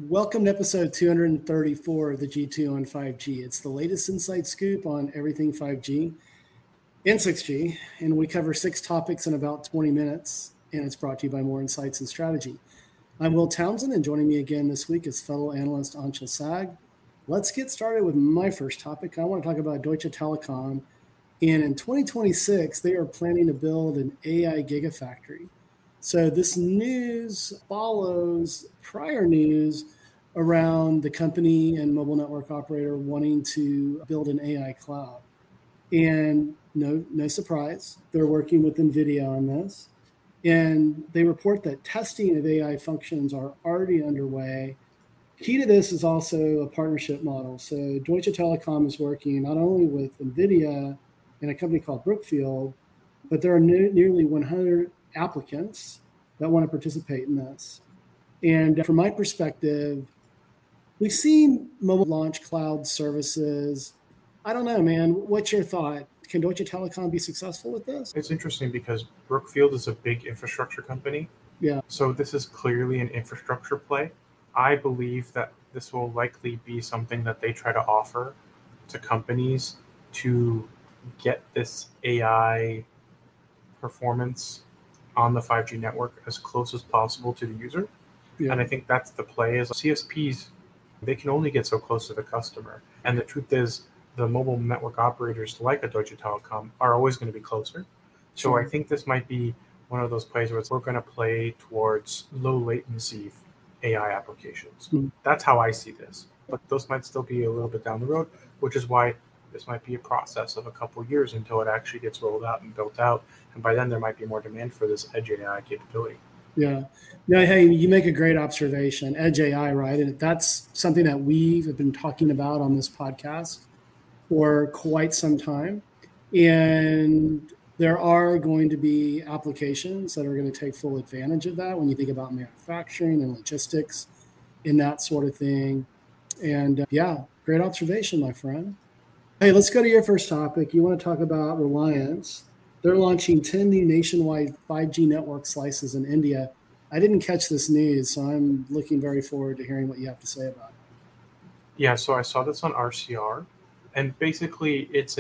Welcome to episode 234 of the G2 on 5G. It's the latest inside scoop on everything 5G and 6G, and we cover 6 topics in about 20 minutes, and it's brought to you by More Insights and Strategy. I'm Will Townsend, and joining me again this week is fellow analyst Anshul Sag. Let's get started with my first topic. I want to talk about Deutsche Telekom, and in 2026, they are planning to build an AI gigafactory. So this news follows prior news around the company and mobile network operator wanting to build an AI cloud. And no surprise, they're working with NVIDIA on this. And they report that testing of AI functions are already underway. Key to this is also a partnership model. So Deutsche Telekom is working not only with NVIDIA and a company called Brookfield, but there are nearly 100 applicants that want to participate in this. And from my perspective, we've seen mobile launch cloud services. I don't know, man. What's your thought? Can Deutsche Telekom be successful with this? It's interesting because Brookfield is a big infrastructure company. Yeah. So this is clearly an infrastructure play. I believe that this will likely be something that they try to offer to companies to get this AI performance on the 5G network as close as possible to the user. Yeah. And I think that's the play. Is CSPs, they can only get so close to the customer. And the truth is, the mobile network operators like a Deutsche Telekom are always going to be closer. So I think this might be one of those plays where we're going to play towards low latency AI applications. That's how I see this. But those might still be a little bit down the road, which is why this might be a process of a couple of years until it actually gets rolled out and built out. And by then, there might be more demand for this edge AI capability. Yeah. No, hey, you make a great observation. Edge AI, right? And that's something that we've been talking about on this podcast for quite some time. And there are going to be applications that are going to take full advantage of that when you think about manufacturing and logistics and that sort of thing. And yeah, great observation, my friend. Hey, let's go to your first topic. You want to talk about Reliance. They're launching 10 new nationwide 5G network slices in India. I didn't catch this news, so I'm looking very forward to hearing what you have to say about it. Yeah, so I saw this on RCR, and basically it's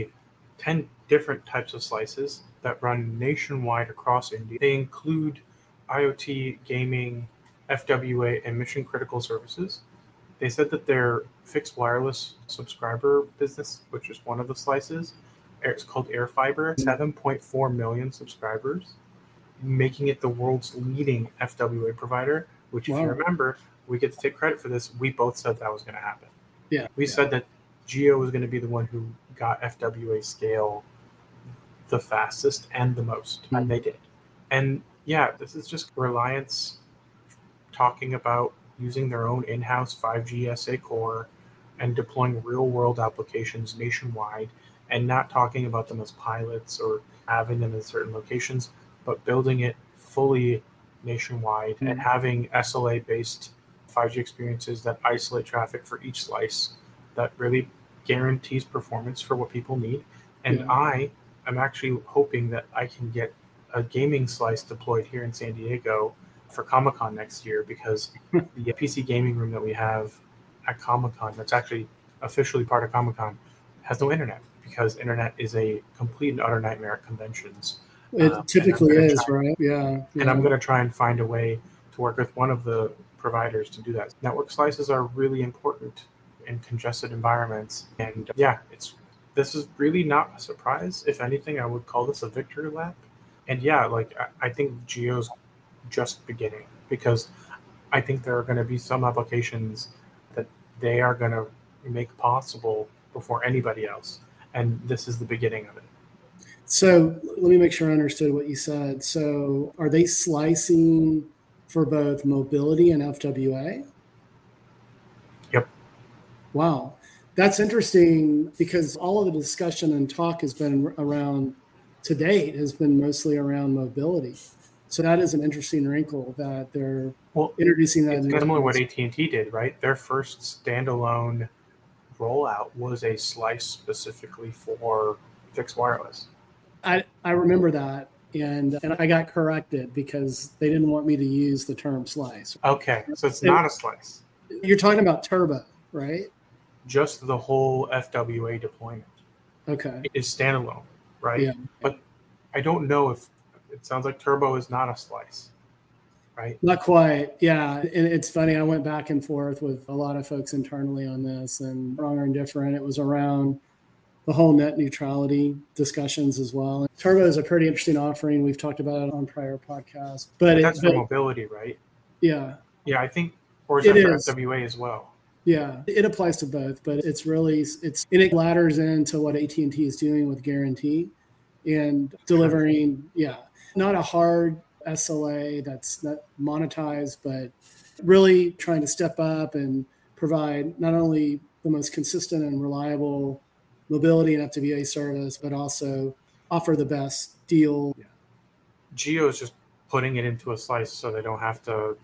10 different types of slices that run nationwide across India. They include IoT, gaming, FWA, and mission-critical services. They said that their fixed wireless subscriber business, which is one of the slices, it's called AirFiber, 7.4 million subscribers, making it the world's leading FWA provider, which if you remember, we get to take credit for this. We both said that was going to happen. Yeah. We said that Jio was going to be the one who got FWA scale the fastest and the most, and they did. And yeah, this is just Reliance talking about using their own in-house 5G SA core and deploying real-world applications nationwide, and not talking about them as pilots or having them in certain locations, but building it fully nationwide and having SLA-based 5G experiences that isolate traffic for each slice that really guarantees performance for what people need. And I am actually hoping that I can get a gaming slice deployed here in San Diego for Comic-Con next year, because the PC gaming room that we have at Comic-Con, that's actually officially part of Comic-Con, has no internet, because internet is a complete and utter nightmare at conventions. It typically is, right? Yeah. And I'm going to try and find a way to work with one of the providers to do that. Network slices are really important in congested environments. And this is really not a surprise. If anything, I would call this a victory lap. And I think Jio's just beginning, because I think there are going to be some applications that they are going to make possible before anybody else. And this is the beginning of it. So let me make sure I understood what you said. So are they slicing for both mobility and FWA? Yep. Wow. That's interesting, because all of the discussion and talk has been around, to date, has been mostly around mobility. So that is an interesting wrinkle that they're introducing that. It's similar to what AT&T did, right? Their first standalone rollout was a slice specifically for fixed wireless. I remember that, and I got corrected because they didn't want me to use the term slice. Okay, so it's not a slice. You're talking about Turbo, right? Just the whole FWA deployment. Okay. It is standalone, right? Yeah. But I don't know if it sounds like Turbo is not a slice, right? Not quite. Yeah. And it's funny. I went back and forth with a lot of folks internally on this, and wrong or indifferent, it was around the whole net neutrality discussions as well. And Turbo is a pretty interesting offering. We've talked about it on prior podcasts, but that's for mobility, right? Yeah. Yeah, I think, or is that for FWA as well? Yeah, it applies to both, but it ladders into what AT&T is doing with Guarantee and delivering, not a hard SLA that's not monetized, but really trying to step up and provide not only the most consistent and reliable mobility and FWA service, but also offer the best deal. Yeah. Geo is just putting it into a slice so they don't have to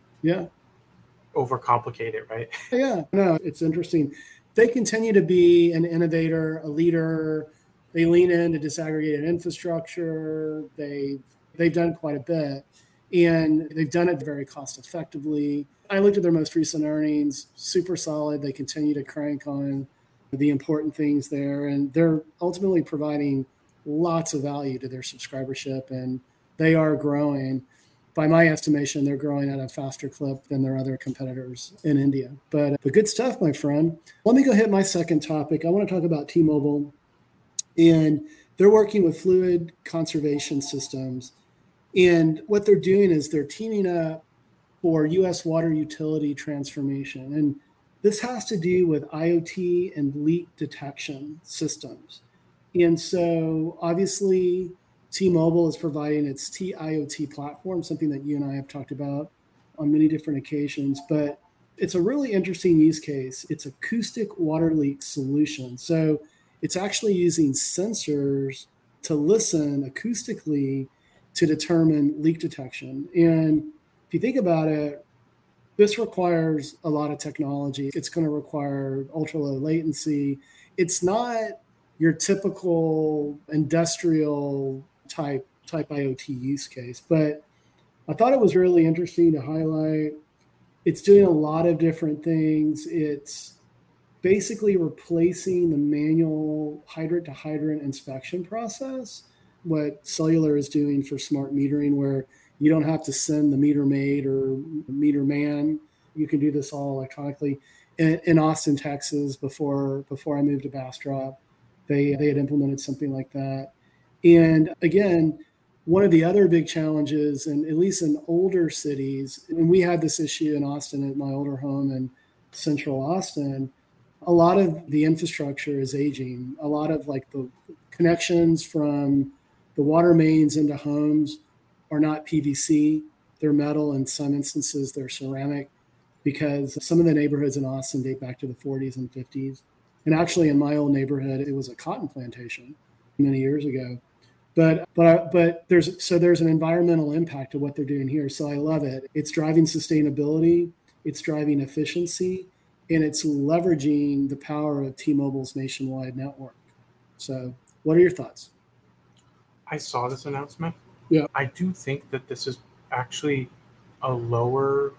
overcomplicate it, right? Yeah, no, it's interesting. They continue to be an innovator, a leader. They lean into disaggregated infrastructure. They've done quite a bit, and they've done it very cost effectively. I looked at their most recent earnings, super solid. They continue to crank on the important things there, and they're ultimately providing lots of value to their subscribership, and they are growing. By my estimation, they're growing at a faster clip than their other competitors in India. But good stuff, my friend. Let me go hit my second topic. I want to talk about T-Mobile, and they're working with fluid conservation systems. And what they're doing is they're teaming up for U.S. water utility transformation. And this has to do with IoT and leak detection systems. And so obviously, T-Mobile is providing its T-IoT platform, something that you and I have talked about on many different occasions, but it's a really interesting use case. It's acoustic water leak solution. So it's actually using sensors to listen acoustically to determine leak detection. And if you think about it, this requires a lot of technology. It's going to require ultra low latency. It's not your typical industrial type IoT use case. But I thought it was really interesting to highlight. It's doing a lot of different things. It's basically replacing the manual hydrant to hydrant inspection process, what cellular is doing for smart metering, where you don't have to send the meter maid or meter man. You can do this all electronically. In Austin, Texas, before I moved to Bastrop, they had implemented something like that. And again, one of the other big challenges, and at least in older cities, and we had this issue in Austin at my older home in central Austin, a lot of the infrastructure is aging. A lot of like the connections from the water mains into homes are not PVC, they're metal. In some instances, they're ceramic, because some of the neighborhoods in Austin date back to the 40s and 50s. And actually, in my old neighborhood, it was a cotton plantation many years ago. But there's an environmental impact to what they're doing here. So I love it. It's driving sustainability, it's driving efficiency, and it's leveraging the power of T-Mobile's nationwide network. So what are your thoughts? I saw this announcement. Yeah. I do think that this is actually a lower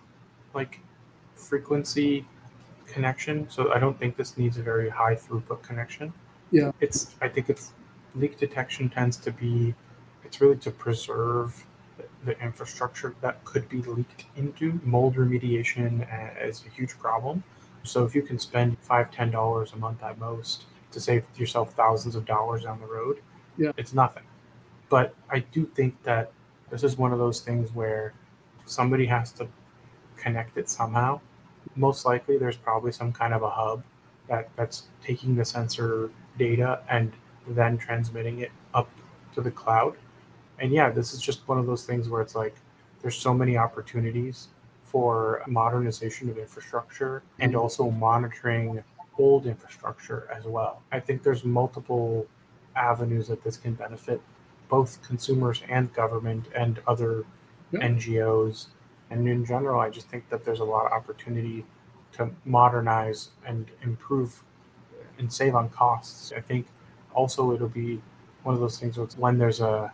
frequency connection. So I don't think this needs a very high throughput connection. Yeah. I think leak detection tends to be, it's really to preserve the infrastructure that could be leaked into. Mold remediation is a huge problem. So if you can spend $5-10 a month at most to save yourself thousands of dollars down the road, it's nothing. But I do think that this is one of those things where somebody has to connect it somehow. Most likely there's probably some kind of a hub that's taking the sensor data and then transmitting it up to the cloud. And this is just one of those things where it's like there's so many opportunities for modernization of infrastructure and also monitoring old infrastructure as well. I think there's multiple avenues that this can benefit both consumers and government and other NGOs. And in general, I just think that there's a lot of opportunity to modernize and improve and save on costs. I think also it'll be one of those things where when there's a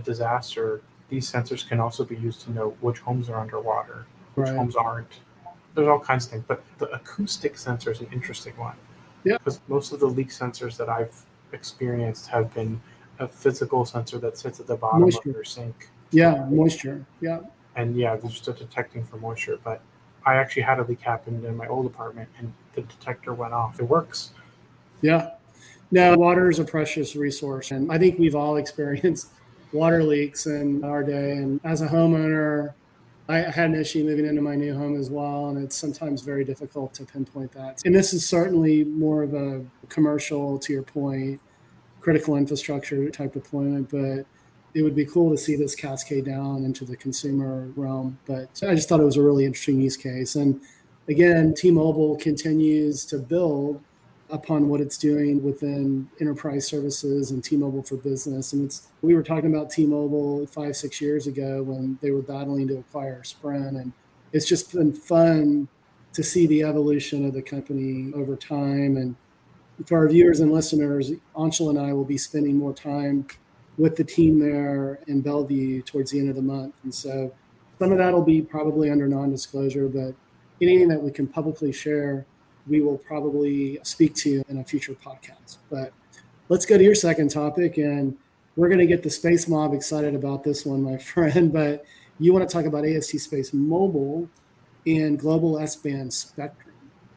disaster, these sensors can also be used to know which homes are underwater, which homes aren't. there's all kinds of things, but the acoustic sensor is an interesting one. Yeah. Because most of the leak sensors that I've experienced have been a physical sensor that sits at the bottom Moisture. of your sink. Yeah, moisture. Yeah. And yeah, they're just detecting for moisture. But I actually had a leak happen in my old apartment, and the detector went off. It works. Yeah. Now, water is a precious resource, and I think we've all experienced water leaks in our day. And as a homeowner, I had an issue moving into my new home as well, and it's sometimes very difficult to pinpoint that. And this is certainly more of a commercial, to your point, critical infrastructure type deployment, but it would be cool to see this cascade down into the consumer realm. But I just thought it was a really interesting use case. And again, T-Mobile continues to build upon what it's doing within enterprise services and T-Mobile for Business. And we were talking about T-Mobile 5-6 years ago when they were battling to acquire Sprint. And it's just been fun to see the evolution of the company over time. And for our viewers and listeners, Anshul and I will be spending more time with the team there in Bellevue towards the end of the month. And so some of that will be probably under non-disclosure, but anything that we can publicly share, we will probably speak to in a future podcast. But let's go to your second topic, and we're going to get the Space Mob excited about this one, my friend. But you want to talk about AST SpaceMobile and global S-band spectrum.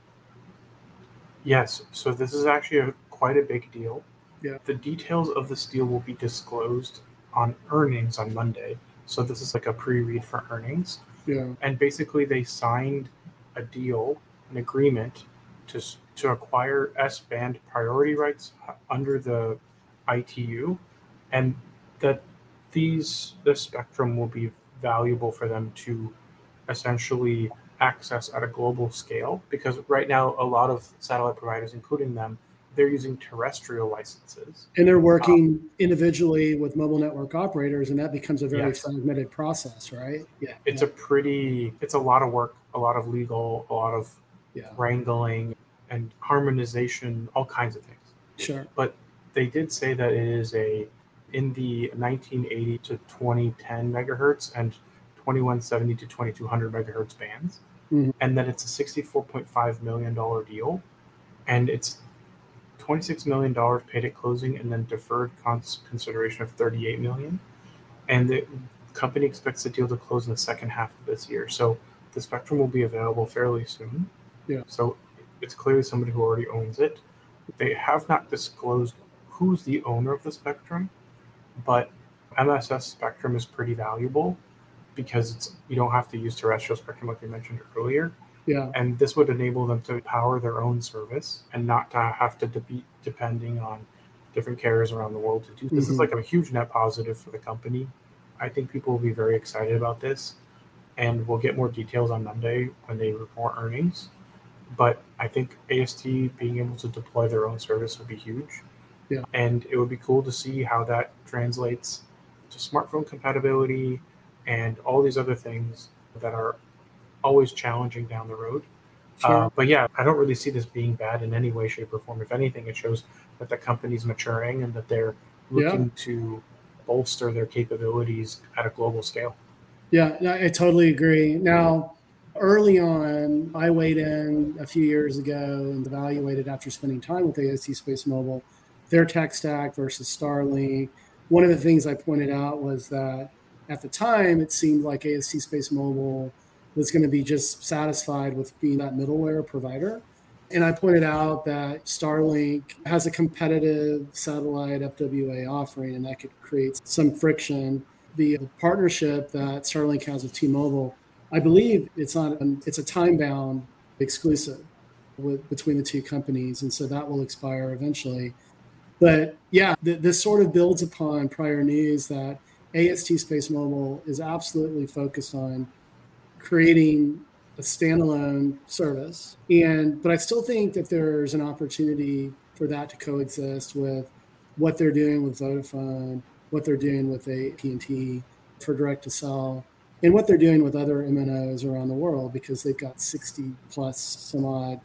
Yes, so this is actually quite a big deal. Yeah. The details of this deal will be disclosed on earnings on Monday. So this is like a pre-read for earnings. Yeah. And basically they signed a deal, an agreement to acquire S-band priority rights under the ITU, and that this spectrum will be valuable for them to essentially access at a global scale, because right now a lot of satellite providers, including them, they're using terrestrial licenses. And they're working individually with mobile network operators, and that becomes a very fragmented process, right? Yeah. It's a lot of work, a lot of legal, a lot of wrangling and harmonization, all kinds of things. Sure. But they did say that it is in the 1980 to 2010 megahertz and 2170 to 2200 megahertz bands, and that it's a $64.5 million deal, and it's $26 million paid at closing, and then deferred consideration of $38 million. And the company expects the deal to close in the second half of this year. So the spectrum will be available fairly soon. Yeah. So it's clearly somebody who already owns it. They have not disclosed who's the owner of the spectrum, but MSS spectrum is pretty valuable because you don't have to use terrestrial spectrum like we mentioned earlier. Yeah. And this would enable them to power their own service and not to have to be depending on different carriers around the world to do. This is like a huge net positive for the company. I think people will be very excited about this, and we'll get more details on Monday when they report earnings. But I think AST being able to deploy their own service would be huge. Yeah. And it would be cool to see how that translates to smartphone compatibility and all these other things that are always challenging down the road. Sure. But yeah, I don't really see this being bad in any way, shape, or form. If anything, it shows that the company's maturing and that they're looking to bolster their capabilities at a global scale. Yeah, I totally agree. Now, early on, I weighed in a few years ago and evaluated, after spending time with AST SpaceMobile, their tech stack versus Starlink. One of the things I pointed out was that at the time, it seemed like AST SpaceMobile was going to be just satisfied with being that middleware provider. And I pointed out that Starlink has a competitive satellite FWA offering, and that could create some friction. The partnership that Starlink has with T-Mobile, I believe it's a time-bound exclusive between the two companies, and so that will expire eventually. But yeah, this sort of builds upon prior news that AST SpaceMobile is absolutely focused on creating a standalone service. But I still think that there's an opportunity for that to coexist with what they're doing with Vodafone, what they're doing with AT&T for direct to sell, and what they're doing with other MNOs around the world, because they've got 60 plus some odd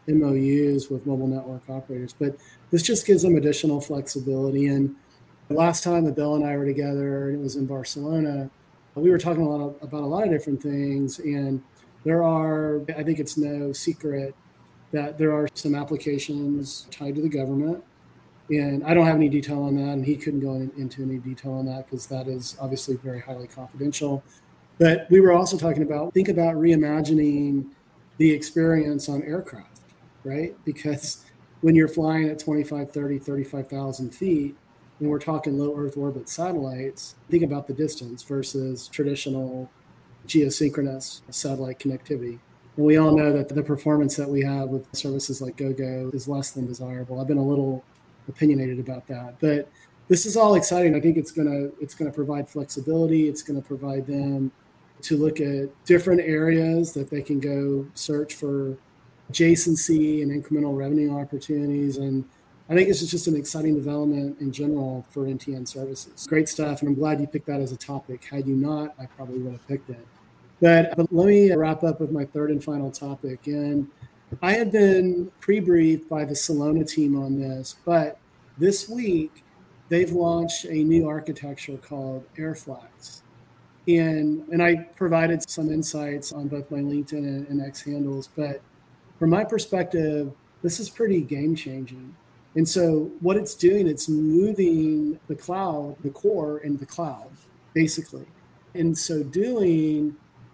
MOUs with mobile network operators. But this just gives them additional flexibility. And the last time that Bill and I were together, and it was in Barcelona, we were talking about a lot of different things. And I think it's no secret that there are some applications tied to the government. And I don't have any detail on that, and he couldn't go into any detail on that because that is obviously very highly confidential. But we were also talking about, think about reimagining the experience on aircraft, right? Because when you're flying at 25, 30, 35,000 feet, and we're talking low Earth orbit satellites, think about the distance versus traditional geosynchronous satellite connectivity. And we all know that the performance that we have with services like GoGo is less than desirable. I've been a little opinionated about that, but this is all exciting. I think it's gonna provide flexibility. It's gonna provide them to look at different areas that they can go search for adjacency and incremental revenue opportunities. And I think this is just an exciting development in general for NTN services. Great stuff. And I'm glad you picked that as a topic. Had you not, I probably would have picked it. But let me wrap up with my third and final topic. And I had been pre-briefed by the Celona team on this, but this week they've launched a new architecture called AirFlex. And I provided some insights on both my LinkedIn and X handles, but from my perspective, this is pretty game changing. And so what it's doing, it's moving the cloud, the core into the cloud, basically. And so doing,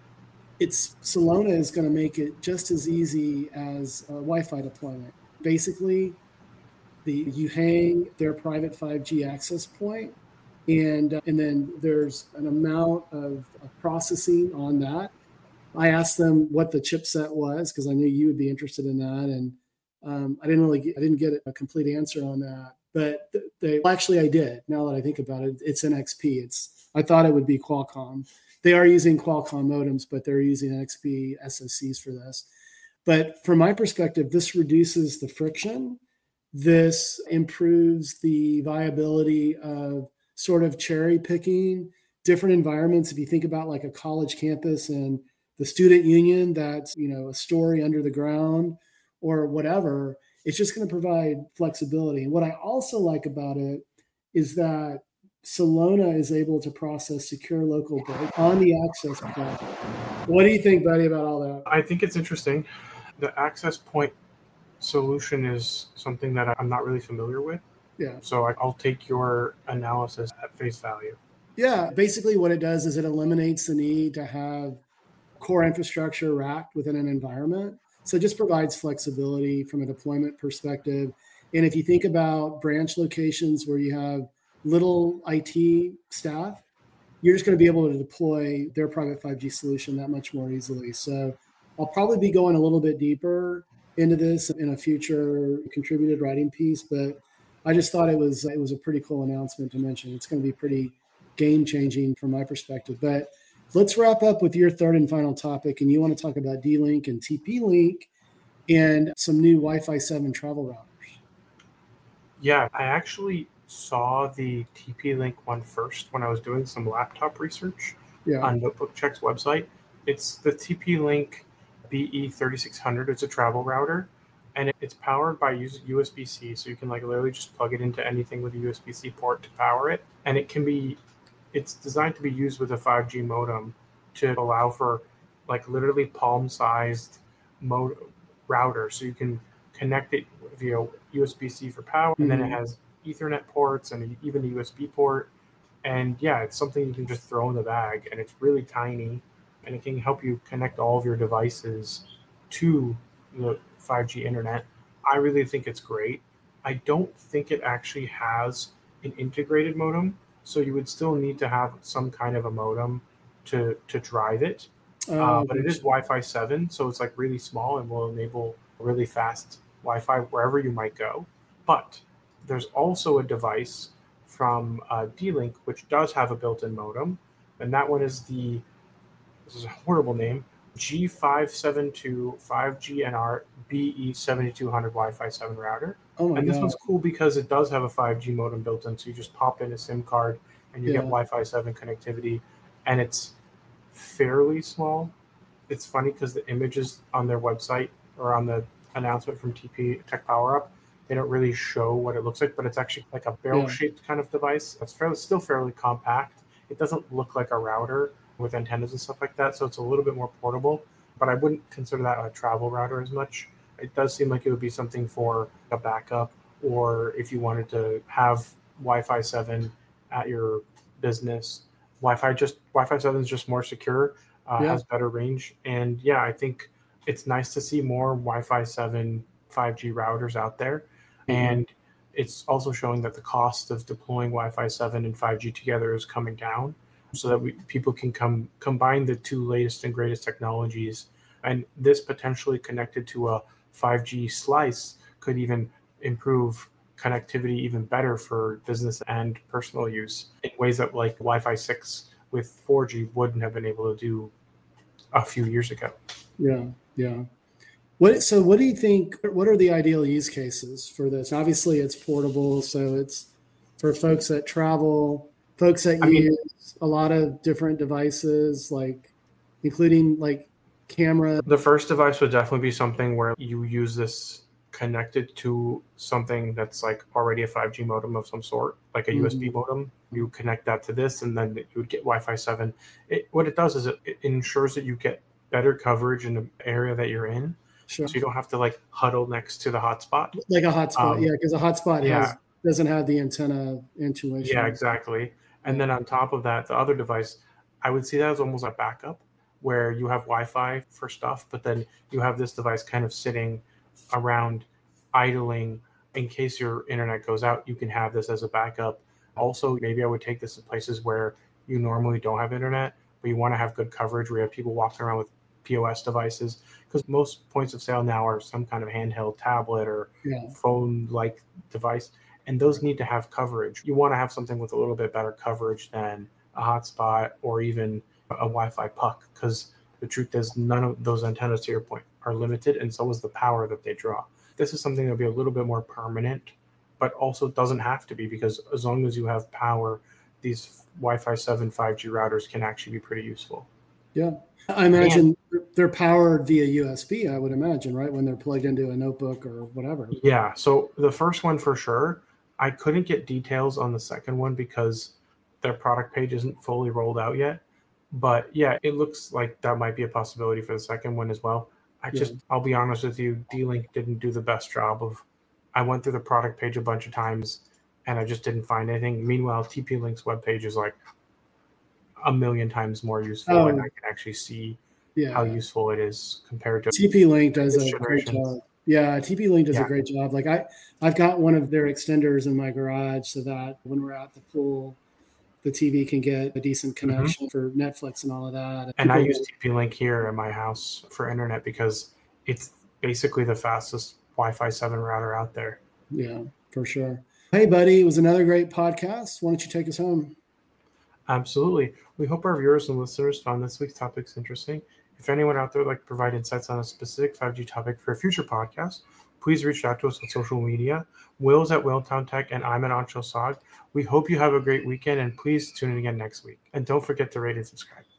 Celona is going to make it just as easy as a Wi-Fi deployment. Basically, you hang their private 5G access point, and then there's an amount of processing on that. I asked them what the chipset was because I knew you would be interested in that, and I didn't get a complete answer on that. But I did. Now that I think about it, it's NXP. I thought it would be Qualcomm. They are using Qualcomm modems, but they're using NXP SoCs for this. But from my perspective, this reduces the friction. This improves the viability of sort of cherry picking different environments. If you think about like a college campus and the student union, that's, a story under the ground or whatever, it's just going to provide flexibility. And what I also like about it is that Celona is able to process secure local bytes on the access point. What do you think, buddy, about all that? I think it's interesting. The access point solution is something that I'm not really familiar with. Yeah. So I'll take your analysis at face value. Yeah. Basically, what it does is it eliminates the need to have core infrastructure racked within an environment. So it just provides flexibility from a deployment perspective. And if you think about branch locations where you have little IT staff, you're just going to be able to deploy their private 5G solution that much more easily. So I'll probably be going a little bit deeper into this in a future contributed writing piece, but I just thought it was a pretty cool announcement to mention. It's going to be pretty game changing from my perspective. But let's wrap up with your third and final topic, and you want to talk about D-Link and TP-Link and some new Wi-Fi 7 travel routers. Yeah, I actually saw the TP-Link one first when I was doing some laptop research on Notebook Check's website. It's the TP-Link BE3600. It's a travel router, and it's powered by USB-C, so you can literally just plug it into anything with a USB-C port to power it. And it's designed to be used with a 5G modem to allow for literally palm-sized router, so you can connect it via USB-C for power, and then it has Ethernet ports and even a USB port. And yeah, it's something you can just throw in the bag, and it's really tiny, and it can help you connect all of your devices to the 5G internet. I really think it's great. I don't think it actually has an integrated modem, so you would still need to have some kind of a modem to drive it. But it is Wi-Fi 7, so it's really small and will enable really fast Wi-Fi wherever you might go. But there's also a device from D-Link which does have a built-in modem, and that one is this is a horrible name, G572 5GNR BE7200 Wi-Fi 7 router. And this one's cool because it does have a 5G modem built in, so you just pop in a SIM card and you get Wi-Fi 7 connectivity, and it's fairly small. It's funny because the images on their website or on the announcement from TP Tech Power Up, they don't really show what it looks like, but it's actually like a barrel-shaped kind of device. It's still fairly compact. It doesn't look like a router with antennas and stuff like that, so it's a little bit more portable. but I wouldn't consider that a travel router as much. It does seem like it would be something for a backup, or if you wanted to have Wi-Fi 7 at your business. Wi-Fi 7 is just more secure, has better range, and yeah, I think it's nice to see more Wi-Fi 7 5G routers out there, and it's also showing that the cost of deploying Wi-Fi 7 and 5G together is coming down, so that people can combine the two latest and greatest technologies, and this potentially connected to a 5G slice could even improve connectivity even better for business and personal use in ways that like Wi-Fi 6 with 4G wouldn't have been able to do a few years ago. Yeah. What do you think, what are the ideal use cases for this? Obviously it's portable, so it's for folks that travel, folks that use a lot of different devices, like including like camera. The first device would definitely be something where you use this connected to something that's like already a 5G modem of some sort, like a USB modem. You connect that to this, and then you would get Wi-Fi 7. What it does is it ensures that you get better coverage in the area that you're in. Sure. So you don't have to like huddle next to the hotspot. Like a hotspot, because a hotspot doesn't have the antenna intuition. Yeah, exactly. And then on top of that, the other device, I would see that as almost a backup, where you have Wi-Fi for stuff, but then you have this device kind of sitting around idling in case your internet goes out. You can have this as a backup. Also, maybe I would take this to places where you normally don't have internet, but you want to have good coverage, where you have people walking around with POS devices, because most points of sale now are some kind of handheld tablet or phone-like device, and those need to have coverage. You want to have something with a little bit better coverage than a hotspot or even a Wi-Fi puck, because the truth is none of those antennas, to your point, are limited, and so is the power that they draw. This is something that will be a little bit more permanent, but also doesn't have to be, because as long as you have power, these Wi-Fi 7 5G routers can actually be pretty useful. Yeah. I imagine they're powered via USB, I would imagine, right? When they're plugged into a notebook or whatever. Yeah. So the first one for sure. I couldn't get details on the second one because their product page isn't fully rolled out yet. But yeah, it looks like that might be a possibility for the second one as well. I'll be honest with you, D-Link didn't do the best job I went through the product page a bunch of times and I just didn't find anything. Meanwhile, TP-Link's webpage is like a million times more useful, and I can actually see how useful it is compared to TP-Link does a great job. Yeah, TP-Link does a great job. Like I've got one of their extenders in my garage so that when we're at the pool, the TV can get a decent connection for Netflix and all of that. And I use TP-Link here at my house for internet because it's basically the fastest Wi-Fi 7 router out there. Yeah, for sure. Hey, buddy, it was another great podcast. Why don't you take us home? Absolutely. We hope our viewers and listeners found this week's topics interesting. If anyone out there would like to provide insights on a specific 5G topic for a future podcast, please reach out to us on social media. Will's at Whaletown Tech, and I'm at Ancho Sog. We hope you have a great weekend, and please tune in again next week. And don't forget to rate and subscribe.